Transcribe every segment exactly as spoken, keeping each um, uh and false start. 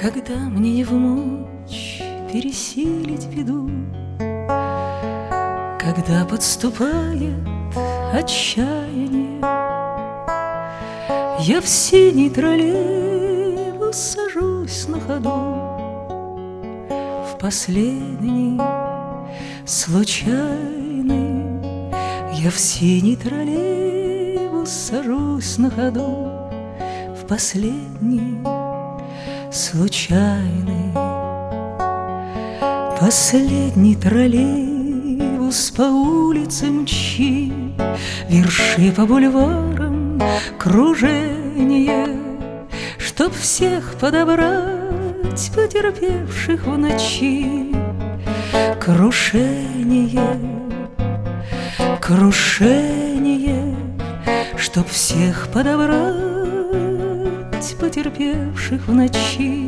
Когда мне не вмочь пересилить беду, когда подступает отчаяние, я в синий троллейбус сажусь на ходу. В последний случайный я в синий троллейбус сажусь на ходу. В последний случайный, последний троллейбус по улице мчи, верши по бульварам кружение, чтоб всех подобрать, потерпевших в ночи. Крушение, крушение, чтоб всех подобрать, потерпевших в ночи.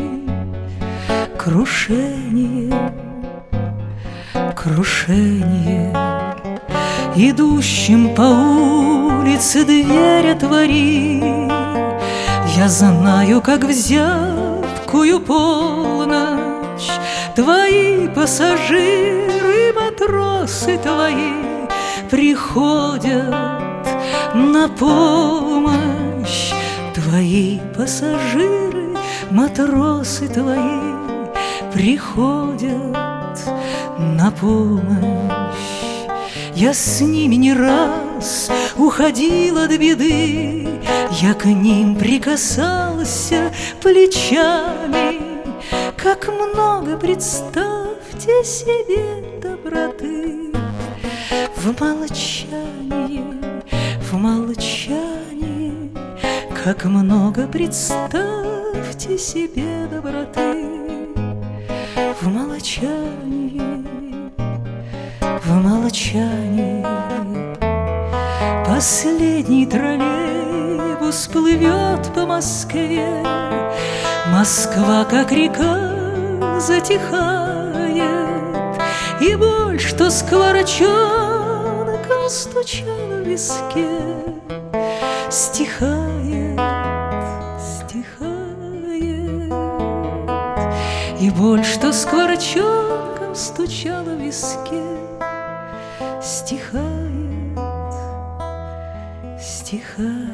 Крушение, крушение, идущим по улице дверь отвори. Я знаю, как в зябкую полночь твои пассажиры, матросы твои, приходят на помощь. Твои пассажиры, матросы твои, приходят на помощь. Я с ними не раз уходил от беды, я к ним прикасался плечами. Как много, представьте себе, доброты в молчании, в молчании. Как много, представьте себе, доброты в молчании, в молчании. Последний троллейбус плывет по Москве. Москва, как река, затихает, и боль, что скворчонком стучала в виске, стихает, стихает. И боль, что скворчонком стучала в виске, стихает, стихает.